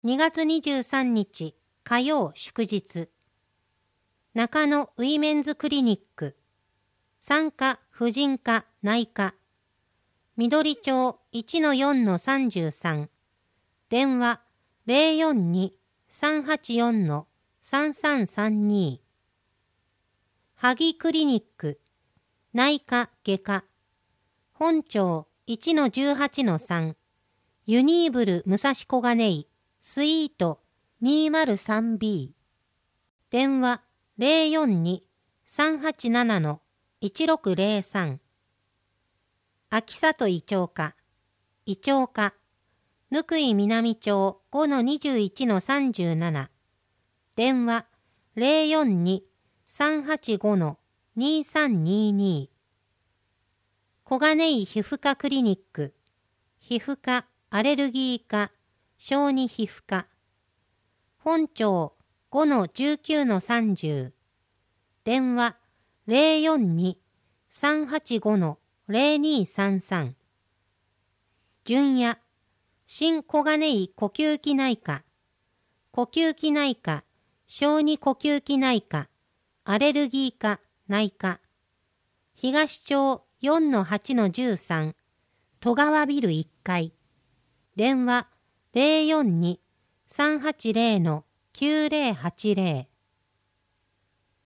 2月23日火曜祝日。中野ウィメンズクリニック。産科、婦人科、内科。緑町 1-4-33。電話 042-384-3332。萩クリニック。内科、外科。本町 1-18-3。ユニーブル武蔵小金井。スイート 203B。電話 042-387-1603。秋里胃腸科。胃腸科。貫井南町 5-21-37。電話 042-385-2322。小金井皮膚科クリニック。皮膚科、アレルギー科、小児皮膚科。本町 5-19-30。電話 042-385-0233。純也、新小金井呼吸器内科。呼吸器内科、小児呼吸器内科、アレルギー科、内科。東町 4-8-13。戸川ビル1階。電話 042-380-9080。